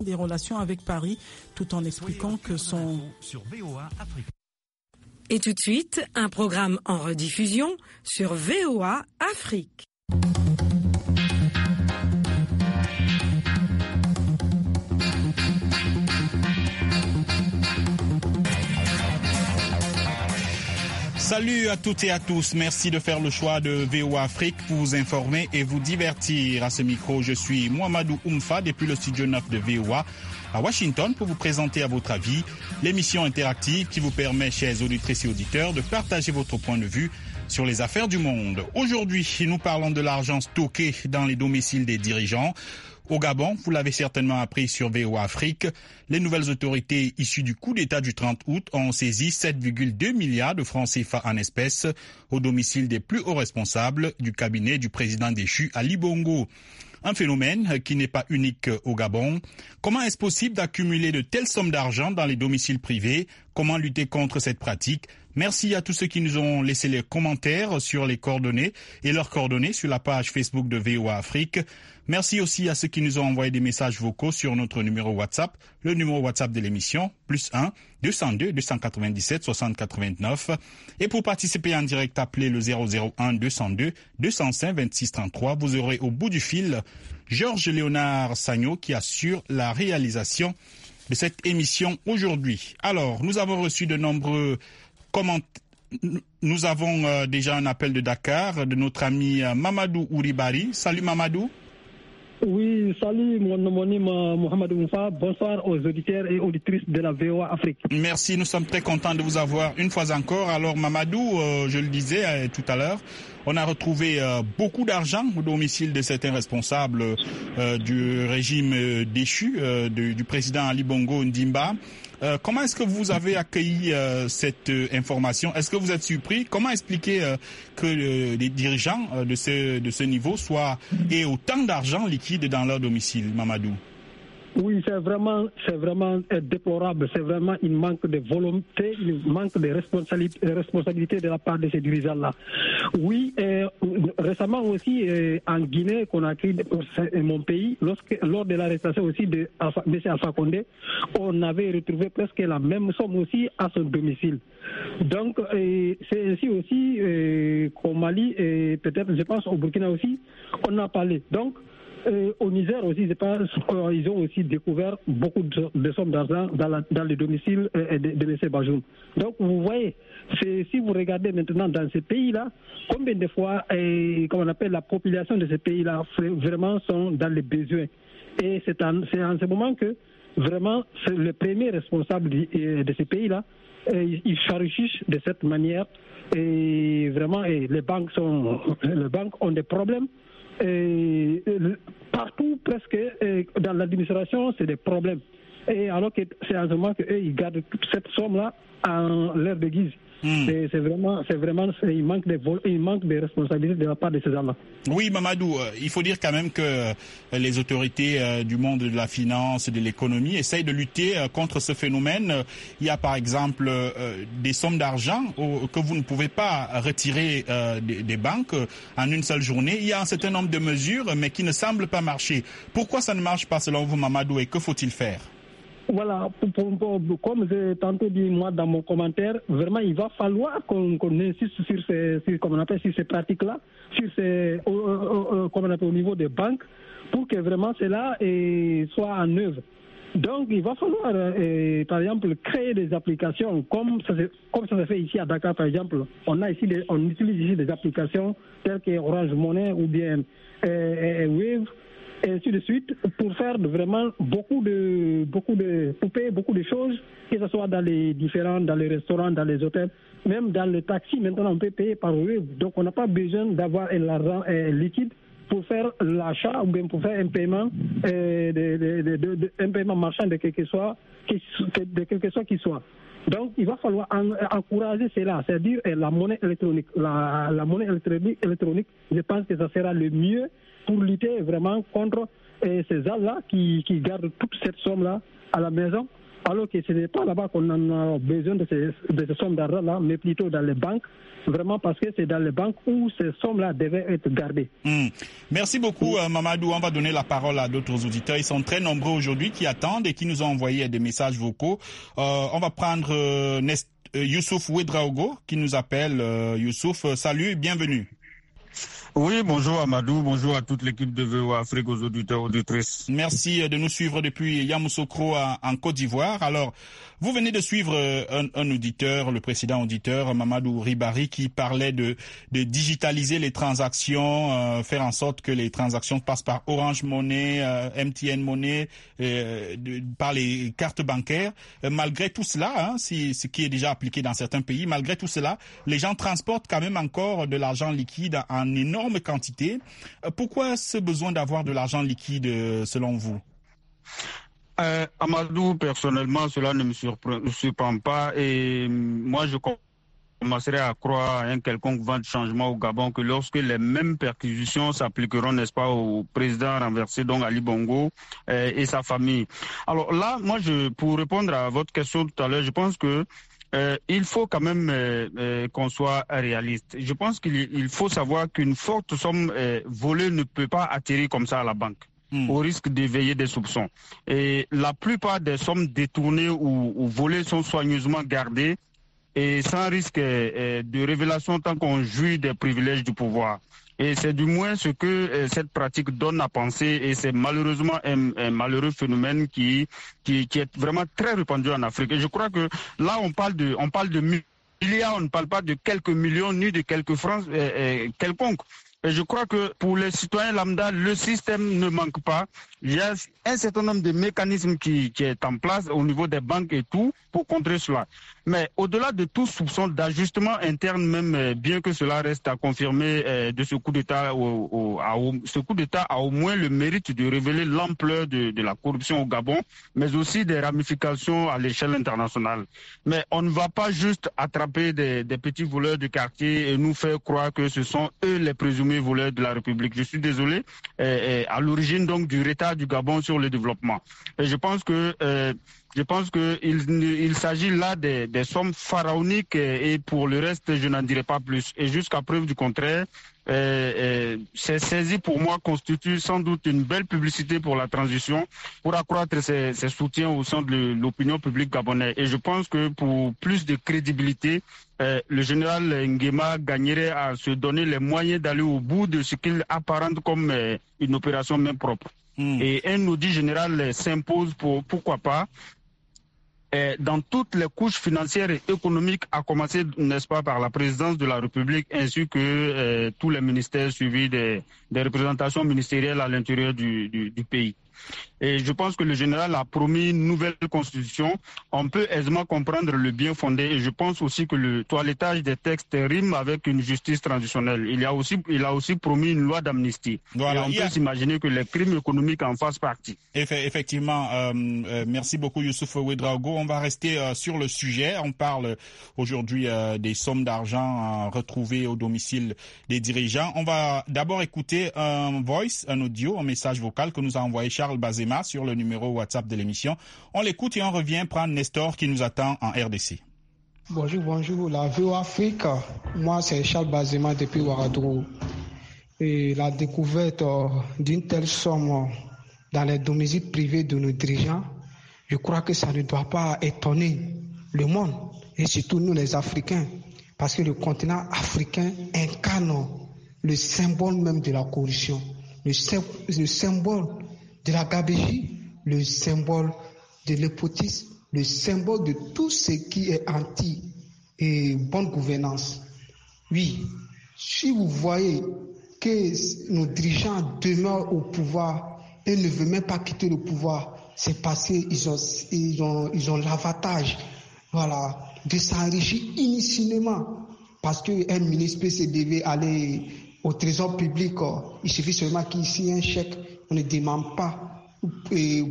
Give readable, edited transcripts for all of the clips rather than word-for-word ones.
des relations avec Paris, tout en expliquant que son... Sur VOA Afrique. Et tout de suite, un programme en rediffusion sur VOA Afrique. Salut à toutes et à tous, merci de faire le choix de VOA Afrique pour vous informer et vous divertir. À ce micro, je suis Mohamedou Oumfa depuis le studio 9 de VOA à Washington pour vous présenter à votre avis l'émission interactive qui vous permet, chers auditrices et auditeurs, de partager votre point de vue sur les affaires du monde. Aujourd'hui, nous parlons de l'argent stocké dans les domiciles des dirigeants. Au Gabon, vous l'avez certainement appris sur VOA Afrique, les nouvelles autorités issues du coup d'État du 30 août ont saisi 7,2 milliards de francs CFA en espèces au domicile des plus hauts responsables du cabinet du président déchu Ali Bongo. Un phénomène qui n'est pas unique au Gabon. Comment est-ce possible d'accumuler de telles sommes d'argent dans les domiciles privés? Comment lutter contre cette pratique? Merci à tous ceux qui nous ont laissé les commentaires sur les coordonnées et leurs coordonnées sur la page Facebook de VOA Afrique. Merci aussi à ceux qui nous ont envoyé des messages vocaux sur notre numéro WhatsApp, le numéro WhatsApp de l'émission, +1 202 297 60 89. Et pour participer en direct, appelez le 001 202 205 26 33. Vous aurez au bout du fil Georges Léonard Sagno qui assure la réalisation de cette émission aujourd'hui. Alors, nous avons reçu de nombreux commentaires. Nous avons déjà un appel de Dakar de notre ami Mamadou Ouribari. Salut Mamadou. Oui, salut mon homonyme Mohamed Oumfa. Bonsoir aux auditeurs et auditrices de la VOA Afrique. Merci, nous sommes très contents de vous avoir une fois encore. Alors Mamadou, je le disais tout à l'heure, on a retrouvé beaucoup d'argent au domicile de certains responsables du régime déchu, du président Ali Bongo Ndimba. Comment est-ce que vous avez accueilli cette information? Est-ce que vous êtes surpris? Comment expliquer que les dirigeants de ce niveau aient autant d'argent liquide dans leur domicile, Mamadou? Oui, c'est vraiment déplorable. C'est vraiment une manque de volonté, une manque de responsabilité de la part de ces dirigeants-là. Oui, récemment aussi en Guinée, Conakry, mon pays, lors de l'arrestation aussi de M. Alpha Condé, on avait retrouvé presque la même somme aussi à son domicile. Donc, c'est ainsi aussi qu'au Mali et peut-être, je pense, au Burkina aussi, on a parlé. Donc, au Niger aussi, je pense, ils ont aussi découvert beaucoup de sommes d'argent dans le domicile de M. Bajoum. Donc, vous voyez, si vous regardez maintenant dans ces pays-là, combien de fois, comme on appelle la population de ces pays-là, vraiment sont dans les besoins. Et c'est en ce moment que, vraiment, c'est le premier responsable de ces pays-là, ils s'enrichissent de cette manière. Et vraiment, les banques ont des problèmes. Et partout, presque, dans l'administration, c'est des problèmes. Et alors que c'est en ce moment qu'eux, ils gardent toute cette somme-là en leur déguise. C'est vraiment, il manque de responsabilité de la part de ces gens-là. Oui, Mamadou, il faut dire quand même que les autorités du monde de la finance et de l'économie essayent de lutter contre ce phénomène. Il y a par exemple des sommes d'argent que vous ne pouvez pas retirer des banques en une seule journée. Il y a un certain nombre de mesures, mais qui ne semblent pas marcher. Pourquoi ça ne marche pas selon vous, Mamadou, et que faut-il faire? Voilà, comme j'ai tantôt dit moi dans mon commentaire, vraiment il va falloir qu'on insiste sur ces pratiques-là, comme on appelle au niveau des banques, pour que vraiment cela soit en œuvre. Donc il va falloir, par exemple, créer des applications comme ça se fait ici à Dakar, par exemple. On utilise ici des applications telles que Orange Money ou bien Wave, et ainsi de suite, pour faire vraiment pour payer beaucoup de choses, que ce soit dans les restaurants, dans les hôtels, même dans les taxis. Maintenant, on peut payer par Wave. Donc, on n'a pas besoin d'avoir l'argent liquide pour faire l'achat ou bien pour faire un paiement, un paiement marchand de quelque soit qu'il soit. Donc, il va falloir encourager cela, c'est-à-dire la monnaie électronique. La monnaie électronique, je pense que ça sera le mieux pour lutter vraiment contre ces gens-là qui gardent toute cette somme-là à la maison alors que ce n'est pas là-bas qu'on en a besoin de ces sommes d'argent-là, mais plutôt dans les banques, vraiment parce que c'est dans les banques où ces sommes-là devaient être gardées. Merci beaucoup, Mamadou. On va donner la parole à d'autres auditeurs. Ils sont très nombreux aujourd'hui qui attendent et qui nous ont envoyé des messages vocaux. On va prendre Youssouf Ouedraogo qui nous appelle. Youssouf, salut, bienvenue. Oui, bonjour Amadou, bonjour à toute l'équipe de VOA Afrique, aux auditeurs, auditrices. Merci de nous suivre depuis Yamoussoukro en Côte d'Ivoire. Alors, vous venez de suivre un auditeur, le précédent auditeur, Mamadou Ribari, qui parlait de digitaliser les transactions, faire en sorte que les transactions passent par Orange Money, MTN Money, par les cartes bancaires. Malgré tout cela, ce qui est déjà appliqué dans certains pays, malgré tout cela, les gens transportent quand même encore de l'argent liquide en énorme quantité. Pourquoi ce besoin d'avoir de l'argent liquide selon vous? Amadou, personnellement, cela ne me surprend pas et moi je commencerai à croire à un quelconque vent de changement au Gabon que lorsque les mêmes perquisitions s'appliqueront, n'est-ce pas, au président renversé, donc Ali Bongo et sa famille. Alors là, moi, pour répondre à votre question tout à l'heure, je pense que il faut quand même qu'on soit réaliste. Je pense qu'il faut savoir qu'une forte somme volée ne peut pas atterrir comme ça à la banque, au risque d'éveiller des soupçons. Et la plupart des sommes détournées ou volées sont soigneusement gardées et sans risque de révélation tant qu'on jouit des privilèges du pouvoir. Et c'est du moins ce que cette pratique donne à penser et c'est malheureusement un malheureux phénomène qui est vraiment très répandu en Afrique. Et je crois que là on parle de milliards, on ne parle pas de quelques millions ni de quelques francs quelconques. Et je crois que pour les citoyens lambda, le système ne manque pas. Il y a un certain nombre de mécanismes qui est en place au niveau des banques et tout pour contrer cela. Mais au-delà de tout soupçon d'ajustement interne, même bien que cela reste à confirmer de ce coup d'État, ce coup d'État a au moins le mérite de révéler l'ampleur de la corruption au Gabon, mais aussi des ramifications à l'échelle internationale. Mais on ne va pas juste attraper des petits voleurs de quartier et nous faire croire que ce sont eux les présumés voleurs de la République. Je suis désolé, à l'origine donc du retard du Gabon sur le développement. Et je pense que il s'agit là des sommes pharaoniques et pour le reste, je n'en dirai pas plus. Et jusqu'à preuve du contraire, ces saisies pour moi constituent sans doute une belle publicité pour la transition, pour accroître ses soutiens au sein de l'opinion publique gabonaise. Et je pense que pour plus de crédibilité, le général Nguema gagnerait à se donner les moyens d'aller au bout de ce qu'il apparente comme une opération main propre. Et un audit général s'impose pourquoi pas, dans toutes les couches financières et économiques, à commencer, n'est-ce pas, par la présidence de la République, ainsi que tous les ministères suivis des représentations ministérielles à l'intérieur du pays. Et je pense que le général a promis une nouvelle constitution. On peut aisément comprendre le bien fondé et je pense aussi que le toilettage des textes rime avec une justice transitionnelle. Il a aussi promis une loi d'amnistie. Voilà. Et on peut s'imaginer que les crimes économiques en fassent partie. Effectivement, merci beaucoup Youssouf Ouedraogo. On va rester sur le sujet. On parle aujourd'hui des sommes d'argent retrouvées au domicile des dirigeants. On va d'abord écouter un audio, un message vocal que nous a envoyé Charles Bazema sur le numéro WhatsApp de l'émission. On l'écoute et on revient prendre Nestor qui nous attend en RDC. Bonjour, la VOA Afrique. Moi, c'est Charles Bazema depuis Ouagadougou. Et la découverte d'une telle somme dans les domiciles privés de nos dirigeants, je crois que ça ne doit pas étonner le monde et surtout nous les Africains, parce que le continent africain incarne le symbole même de la corruption, le symbole de la gabegie, le symbole de l'épotisme, le symbole de tout ce qui est anti et bonne gouvernance. Oui, si vous voyez que nos dirigeants demeurent au pouvoir et ne veulent même pas quitter le pouvoir, c'est parce qu'ils ont l'avantage, voilà, de s'enrichir inutilement. Parce qu'un ministre devait aller au trésor public, il suffit seulement qu'il signe un chèque, on ne demande pas. Et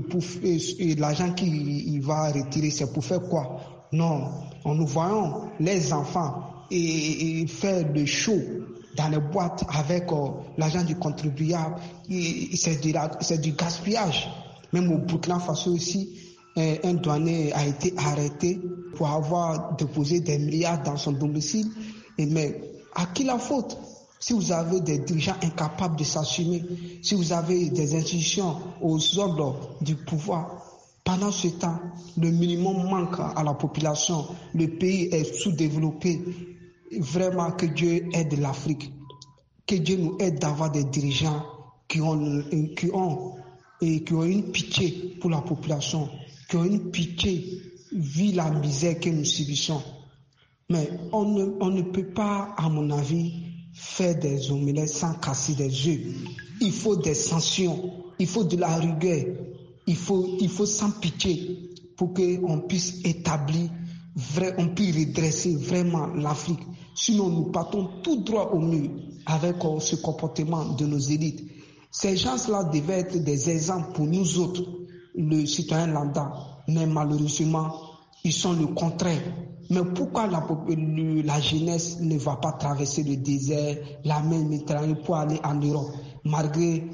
l'argent qu'il va retirer, c'est pour faire quoi? Non, nous voyons les enfants et faire le show dans les boîtes avec l'argent du contribuable. C'est du gaspillage. Même au Burkina Faso aussi, un douanier a été arrêté pour avoir déposé des milliards dans son domicile. Mais à qui la faute? Si vous avez des dirigeants incapables de s'assumer, si vous avez des institutions aux ordres du pouvoir, pendant ce temps, le minimum manque à la population, le pays est sous-développé. Vraiment que Dieu aide l'Afrique, que Dieu nous aide d'avoir des dirigeants qui ont une pitié pour la population, qui ont une pitié vu la misère que nous subissons. Mais on ne peut pas, à mon avis, faire des omelettes sans casser des œufs. Il faut des sanctions, il faut de la rigueur, il faut sans pitié pour qu'on puisse établir, on puisse redresser vraiment l'Afrique. Sinon, nous partons tout droit au mur avec ce comportement de nos élites. Ces gens-là devaient être des exemples pour nous autres, le citoyen lambda. Mais malheureusement, ils sont le contraire. Mais pourquoi la jeunesse ne va pas traverser le désert, la mer Méditerranée pour aller en Europe, malgré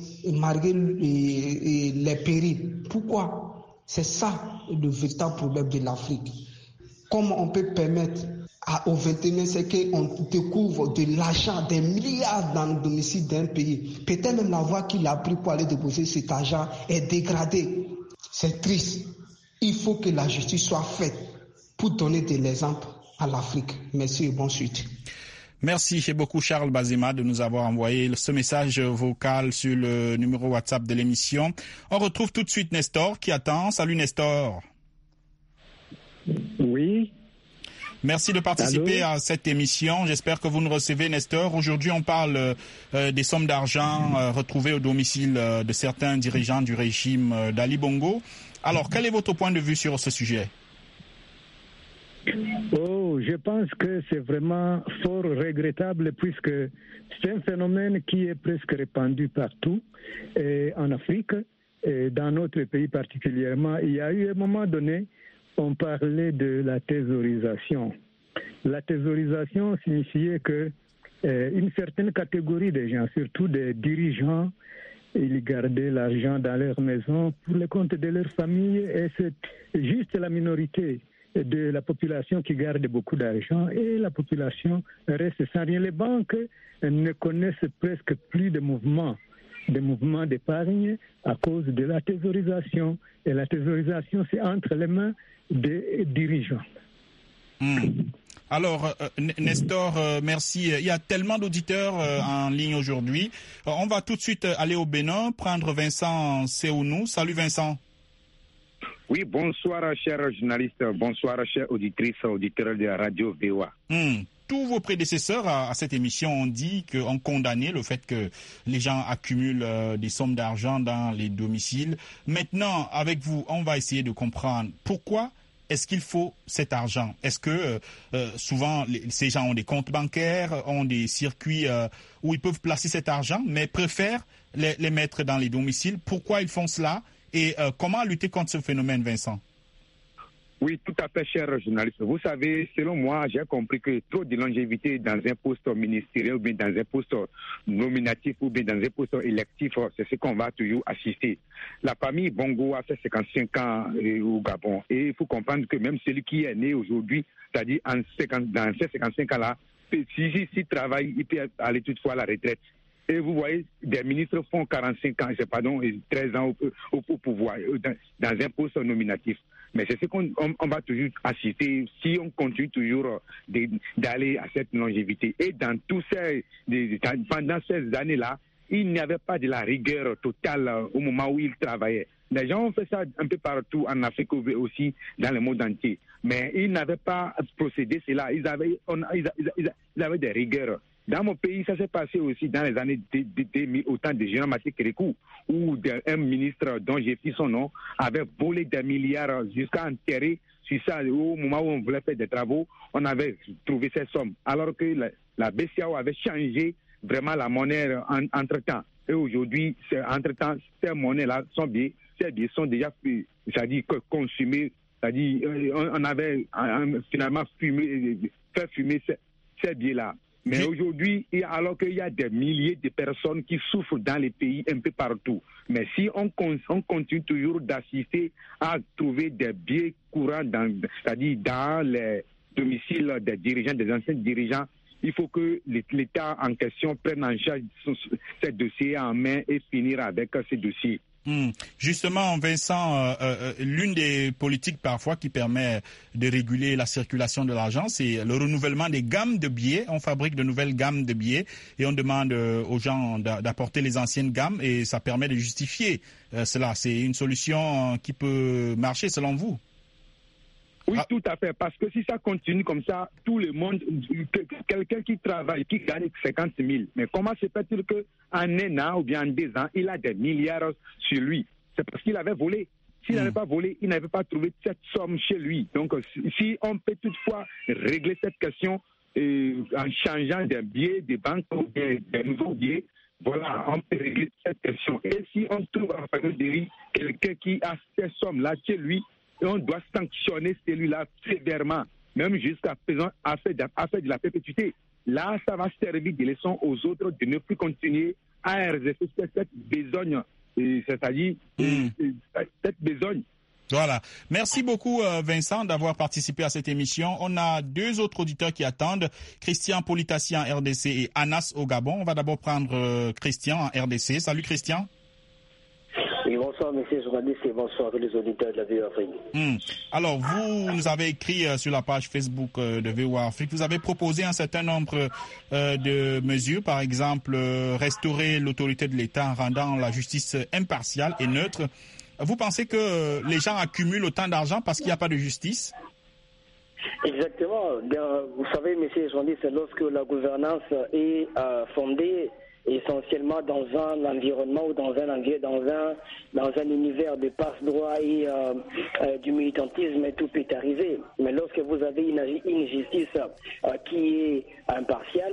les périls? Pourquoi? C'est ça le véritable problème de l'Afrique. Comment on peut permettre au 21e siècle qu'on découvre de l'argent, des milliards dans le domicile d'un pays? Peut-être même la voie qu'il a pris pour aller déposer cet argent est dégradée. C'est triste. Il faut que la justice soit faite pour donner de l'exemple à l'Afrique. Merci et bonne suite. Merci beaucoup Charles Bazema de nous avoir envoyé ce message vocal sur le numéro WhatsApp de l'émission. On retrouve tout de suite Nestor qui attend. Salut Nestor. Oui. Merci de participer à cette émission. J'espère que vous nous recevez, Nestor. Aujourd'hui, on parle des sommes d'argent retrouvées au domicile de certains dirigeants du régime d'Ali Bongo. Alors, quel est votre point de vue sur ce sujet? Je pense que c'est vraiment fort regrettable puisque c'est un phénomène qui est presque répandu partout en Afrique et dans notre pays particulièrement. Il y a eu un moment donné, on parlait de la thésaurisation. La thésaurisation signifiait que une certaine catégorie de gens, surtout des dirigeants, ils gardaient l'argent dans leur maison pour le compte de leur famille et c'est juste la minorité de la population qui garde beaucoup d'argent et la population reste sans rien. Les banques ne connaissent presque plus de mouvements d'épargne à cause de la thésaurisation. Et la thésaurisation, c'est entre les mains des dirigeants. Alors, Nestor, merci. Il y a tellement d'auditeurs en ligne aujourd'hui. On va tout de suite aller au Bénin, prendre Vincent Seounou. Salut Vincent. Oui, bonsoir, chers journalistes. Bonsoir, chers auditrices, auditeurs de la radio VOA. Tous vos prédécesseurs à cette émission ont dit ont condamné le fait que les gens accumulent des sommes d'argent dans les domiciles. Maintenant, avec vous, on va essayer de comprendre pourquoi est-ce qu'il faut cet argent. Est-ce que souvent ces gens ont des comptes bancaires, ont des circuits où ils peuvent placer cet argent, mais préfèrent les mettre dans les domiciles? Pourquoi ils font cela? Et comment lutter contre ce phénomène, Vincent? Oui, tout à fait, cher journaliste. Vous savez, selon moi, j'ai compris que trop de longévité dans un poste ministériel ou bien dans un poste nominatif ou bien dans un poste électif, c'est ce qu'on va toujours assister. La famille Bongo a fait 55 ans au Gabon. Et il faut comprendre que même celui qui est né aujourd'hui, c'est-à-dire dans ces 55 ans-là, s'il travaille, il peut aller toutefois à la retraite. Et vous voyez, des ministres font 45 ans, 13 ans au pouvoir, dans un poste nominatif. Mais c'est ce qu'on va toujours assister si on continue toujours d'aller à cette longévité. Et pendant ces années-là, il n'y avait pas de la rigueur totale au moment où ils travaillaient. Les gens ont fait ça un peu partout en Afrique aussi, dans le monde entier. Mais ils n'avaient pas procédé cela. Ils avaient des rigueurs. Dans mon pays, ça s'est passé aussi dans les années 2000, au temps de Jean Maté Kérékou, où un ministre dont j'ai fait son nom avait volé des milliards jusqu'à enterrer sur ça. Au moment où on voulait faire des travaux, on avait trouvé ces sommes. Alors que la BCAO avait changé vraiment la monnaie entre-temps. Et aujourd'hui, entre-temps, ces monnaies-là ces billets sont déjà, c'est-à-dire consumés. C'est-à-dire, on avait finalement fait fumer ces billets-là. Mais aujourd'hui, alors qu'il y a des milliers de personnes qui souffrent dans les pays un peu partout. Mais si on continue toujours d'assister à trouver des biais courants, c'est-à-dire dans les domiciles des dirigeants, des anciens dirigeants, il faut que l'État en question prenne en charge ces dossiers en main et finir avec ces dossiers. Justement, Vincent, l'une des politiques parfois qui permet de réguler la circulation de l'argent, c'est le renouvellement des gammes de billets. On fabrique de nouvelles gammes de billets et on demande aux gens d'apporter les anciennes gammes et ça permet de justifier cela. C'est une solution qui peut marcher selon vous? Oui, tout à fait. Parce que si ça continue comme ça, tout le monde, quelqu'un qui travaille, qui gagne 50 000, mais comment se fait-il qu'en un an ou bien en 2 ans, il a des milliards sur lui? C'est parce qu'il avait volé. S'il n'avait pas volé, il n'avait pas trouvé cette somme chez lui. Donc, si on peut toutefois régler cette question en changeant des billets, des banques ou des nouveaux billets, voilà, on peut régler cette question. Et si on trouve en pagaillerie quelqu'un qui a ces sommes-là chez lui, et on doit sanctionner celui-là sévèrement, même jusqu'à présent, à faire de la perpétuité. Là, ça va servir de leçon aux autres de ne plus continuer à exercer cette besogne, c'est-à-dire cette besogne. Voilà. Merci beaucoup, Vincent, d'avoir participé à cette émission. On a 2 autres auditeurs qui attendent, Christian Politassian, RDC, et Anas au Gabon. On va d'abord prendre Christian en RDC. Salut, Christian. Oui, bonsoir, monsieur journaliste, et bonsoir les auditeurs de la VOA Afrique. Alors, vous nous avez écrit sur la page Facebook de VOA Afrique, vous avez proposé un certain nombre de mesures, par exemple, restaurer l'autorité de l'État en rendant la justice impartiale et neutre. Vous pensez que les gens accumulent autant d'argent parce qu'il n'y a pas de justice? Exactement. Vous savez, monsieur journaliste, lorsque la gouvernance est fondée essentiellement dans un environnement ou dans un univers de passe-droit et du militantisme, tout peut arriver. Mais lorsque vous avez une justice qui est impartiale,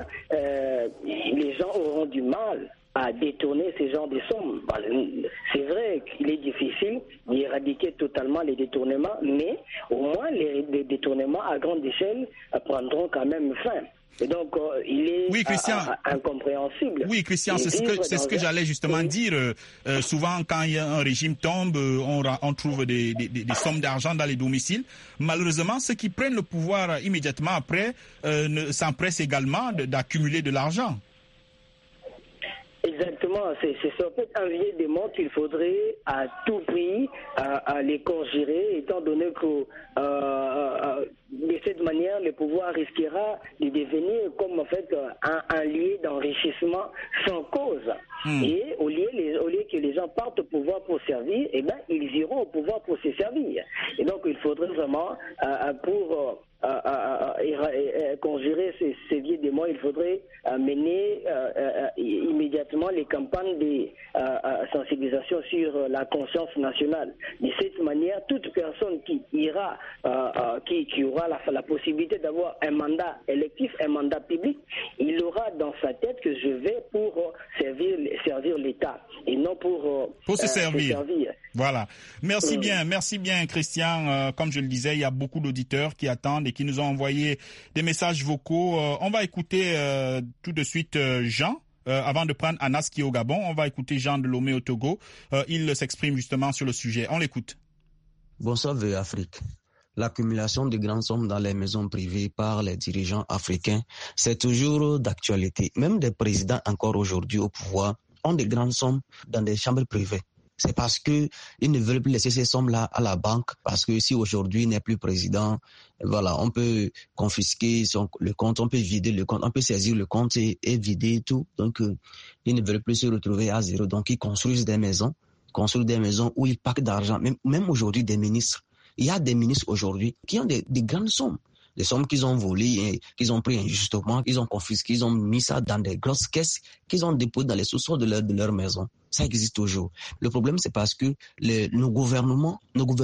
les gens auront du mal à détourner ces genres de sommes. C'est vrai qu'il est difficile d'éradiquer totalement les détournements, mais au moins les détournements à grande échelle prendront quand même fin. Et donc, il est incompréhensible. Oui, Christian, c'est ce que j'allais justement dire. Souvent, quand un régime tombe, on trouve des sommes d'argent dans les domiciles. Malheureusement, ceux qui prennent le pouvoir immédiatement après s'empressent également d'accumuler de l'argent. Exactement, c'est peut-être un vieil démon qu'il faudrait à tout prix les conjurer, étant donné que de cette manière, le pouvoir risquera de devenir comme en fait un lieu d'enrichissement sans cause. Et au lieu que les gens partent au pouvoir pour servir, ils iront au pouvoir pour se servir. Et donc, il faudrait vraiment, pour conjurer ces vieux démons, il faudrait mener immédiatement les campagnes de sensibilisation sur la conscience nationale. De cette manière, toute personne qui ira, qui aura la possibilité d'avoir un mandat électif, un mandat public, il aura dans sa tête que je vais pour servir l'État et non pour se servir. Voilà. Merci bien, Christian. Comme je le disais, il y a beaucoup d'auditeurs qui attendent et qui nous ont envoyé des messages vocaux. On va écouter tout de suite Jean. Avant de prendre Anas qui est au Gabon, on va écouter Jean de Lomé au Togo. Il s'exprime justement sur le sujet. On l'écoute. Bonsoir VOA Afrique. L'accumulation de grandes sommes dans les maisons privées par les dirigeants africains, c'est toujours d'actualité. Même des présidents encore aujourd'hui au pouvoir ont de grandes sommes dans des chambres privées. C'est parce que ils ne veulent plus laisser ces sommes-là à la banque, parce que si aujourd'hui il n'est plus président, voilà, on peut confisquer le compte, on peut vider le compte, on peut saisir le compte et vider tout. Donc, ils ne veulent plus se retrouver à zéro. Donc, ils construisent des maisons où ils paquent d'argent. Même aujourd'hui, des ministres. Il y a des ministres aujourd'hui qui ont des grandes sommes. Des sommes qu'ils ont volées et qu'ils ont pris injustement, qu'ils ont confisquées, ils ont mis ça dans des grosses caisses qu'ils ont déposées dans les sous-sols de leur maison. Ça existe toujours. Le problème, c'est parce que nos gouvernements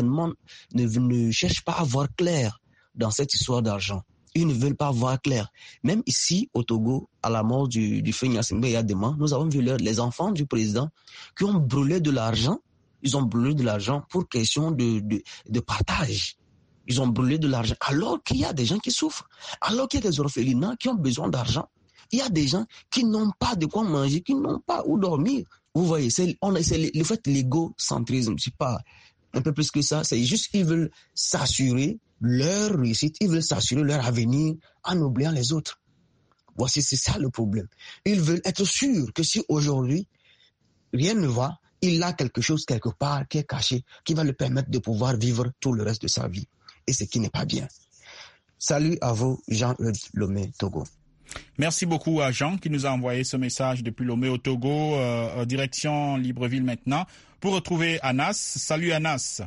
ne cherchent pas à voir clair dans cette histoire d'argent. Ils ne veulent pas voir clair. Même ici, au Togo, à la mort du feu Gnassingbé il y a 2 mois, nous avons vu les enfants du président qui ont brûlé de l'argent. Ils ont brûlé de l'argent pour question de partage. Ils ont brûlé de l'argent alors qu'il y a des gens qui souffrent, alors qu'il y a des orphelinats qui ont besoin d'argent. Il y a des gens qui n'ont pas de quoi manger, qui n'ont pas où dormir. Vous voyez, c'est le fait l'égocentrisme, c'est pas un peu plus que ça. C'est juste qu'ils veulent s'assurer leur réussite, ils veulent s'assurer leur avenir en oubliant les autres. Voici, c'est ça le problème. Ils veulent être sûrs que si aujourd'hui rien ne va, il a quelque chose quelque part qui est caché, qui va le permettre de pouvoir vivre tout le reste de sa vie. Et ce qui n'est pas bien. Salut à vous, Jean-Eudes Lomé, Togo. Merci beaucoup à Jean qui nous a envoyé ce message depuis Lomé au Togo, direction Libreville maintenant. Pour retrouver Anas. Salut Anas.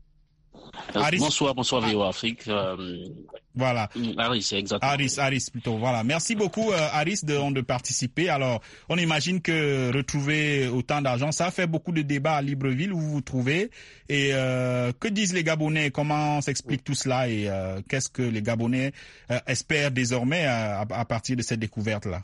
Bonsoir VOA Afrique. Voilà. Aris, exactement. Aris plutôt. Voilà. Merci beaucoup Aris de participer. Alors, on imagine que retrouver autant d'argent, ça fait beaucoup de débats à Libreville où vous vous trouvez. Et que disent les Gabonais? Comment s'explique tout cela et qu'est-ce que les Gabonais espèrent désormais à partir de cette découverte-là?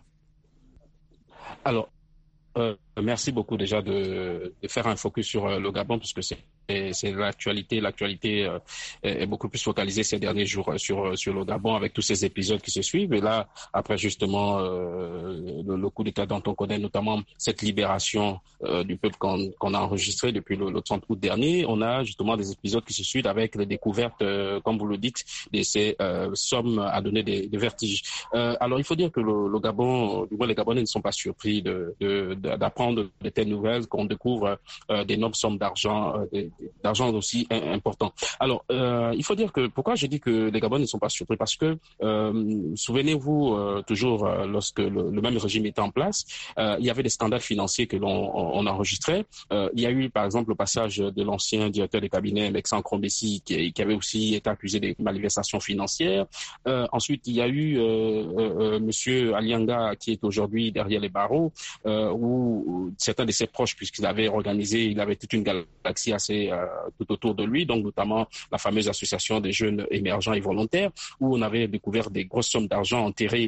Alors, merci beaucoup déjà de faire un focus sur le Gabon puisque c'est l'actualité. L'actualité est beaucoup plus focalisée ces derniers jours sur le Gabon avec tous ces épisodes qui se suivent. Et là, après justement le coup d'État dont on connaît notamment cette libération du peuple qu'on a enregistré depuis le 30 août dernier, on a justement des épisodes qui se suivent avec les découvertes, comme vous le dites, de ces sommes à donner des vertiges. Alors, il faut dire que le Gabon, du moins les Gabonais ne sont pas surpris d'apprendre de telles nouvelles, qu'on découvre d'énormes sommes d'argent aussi importants. Alors, il faut dire que, pourquoi je dis que les Gabonais ne sont pas surpris? Parce que, souvenez-vous, toujours, lorsque le même régime était en place, il y avait des scandales financiers que l'on enregistrait. Il y a eu, par exemple, le passage de l'ancien directeur des cabinets, Alexandre Crombessi, qui avait aussi été accusé de malversations financières. Ensuite, il y a eu Monsieur Alianga, qui est aujourd'hui derrière les barreaux, où certains de ses proches, puisqu'il avait toute une galaxie assez tout autour de lui, donc notamment la fameuse association des jeunes émergents et volontaires, où on avait découvert des grosses sommes d'argent enterrées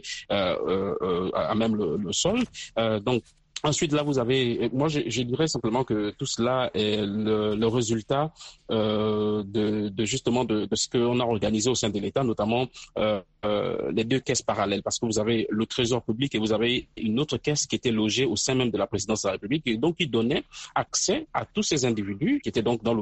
à même le sol. Donc, ensuite, là, vous avez... Moi, je dirais simplement que tout cela est le résultat de justement de ce qu'on a organisé au sein de l'État, notamment les deux caisses parallèles, parce que vous avez le Trésor public et vous avez une autre caisse qui était logée au sein même de la présidence de la République, et donc qui donnait accès à tous ces individus qui étaient donc dans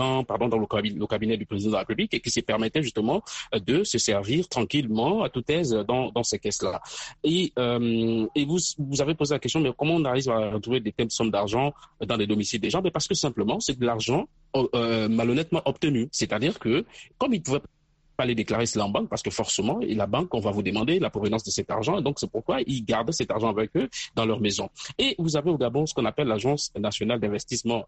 le cabinet du président de la République et qui se permettaient justement de se servir tranquillement, à toute aise, dans ces caisses-là. Et vous avez posé la question, mais comment on arrive à retrouver des telles sommes d'argent dans les domiciles des gens? Mais parce que simplement, c'est de l'argent malhonnêtement obtenu. C'est-à-dire que, comme ils pouvaient pas les déclarer cela en banque, parce que forcément, la banque, on va vous demander la provenance de cet argent, et donc c'est pourquoi ils gardent cet argent avec eux dans leur maison. Et vous avez au Gabon ce qu'on appelle l'Agence nationale d'investissement,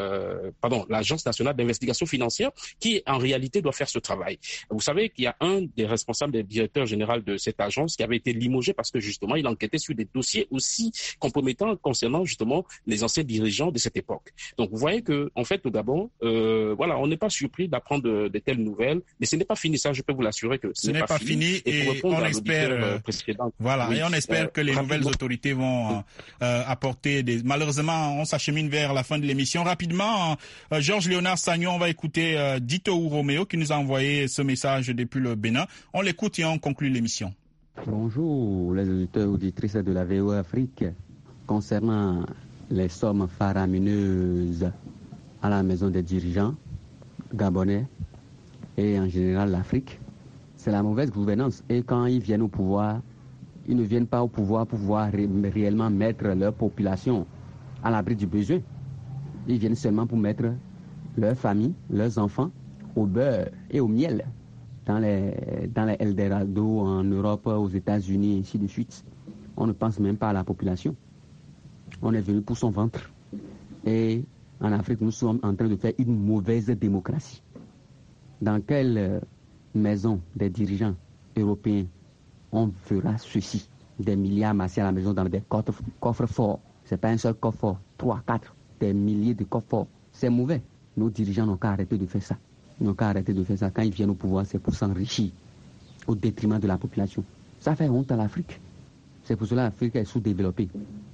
l'Agence nationale d'investigation financière, qui en réalité doit faire ce travail. Vous savez qu'il y a un des responsables, des directeurs généraux de cette agence qui avait été limogé parce que justement, il enquêtait sur des dossiers aussi compromettants concernant justement les anciens dirigeants de cette époque. Donc vous voyez que, en fait, au Gabon, on n'est pas surpris d'apprendre de telles nouvelles, mais ce n'est pas fini. Ça, je peux vous l'assurer que ce n'est pas fini. Et on espère, et on espère que les nouvelles autorités vont apporter Malheureusement, on s'achemine vers la fin de l'émission. Rapidement, Georges Léonard Sagnon, on va écouter Dito Roméo qui nous a envoyé ce message depuis le Bénin. On l'écoute et on conclut l'émission. Bonjour les auditeurs et auditrices de la VOA Afrique. Concernant les sommes faramineuses à la maison des dirigeants gabonais, et en général l'Afrique, c'est la mauvaise gouvernance. Et quand ils viennent au pouvoir, ils ne viennent pas au pouvoir pour pouvoir réellement mettre leur population à l'abri du besoin. Ils viennent seulement pour mettre leur famille, leurs enfants au beurre et au miel dans les Eldorado en Europe, aux États-Unis, et ainsi de suite. On ne pense même pas à la population. On est venu pour son ventre. Et en Afrique, nous sommes en train de faire une mauvaise démocratie. Dans quelle maison des dirigeants européens on fera ceci? Des milliards amassés à la maison dans des coffres forts. Ce n'est pas un seul coffre fort, 3, 4, des milliers de coffres forts. C'est mauvais. Nos dirigeants n'ont qu'à arrêter de faire ça. Ils n'ont qu'à arrêter de faire ça. Quand ils viennent au pouvoir, c'est pour s'enrichir au détriment de la population. Ça fait honte à l'Afrique. C'est pour cela que l'Afrique est sous-développée.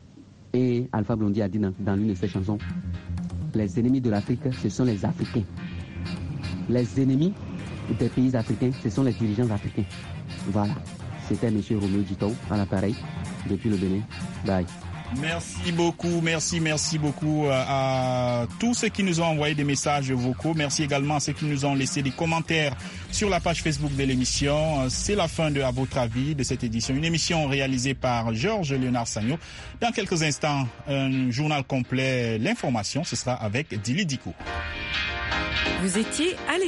Et Alpha Blondy a dit dans l'une de ses chansons, les ennemis de l'Afrique, ce sont les Africains. Les ennemis des pays africains, ce sont les dirigeants africains. Voilà. C'était M. Roméo Dito à l'appareil depuis le Bénin. Bye. Merci beaucoup à tous ceux qui nous ont envoyé des messages vocaux. Merci également à ceux qui nous ont laissé des commentaires sur la page Facebook de l'émission. C'est la fin de À votre avis de cette édition. Une émission réalisée par Georges Léonard Sagno. Dans quelques instants, un journal complet, l'information, ce sera avec Dili Diko. Vous étiez à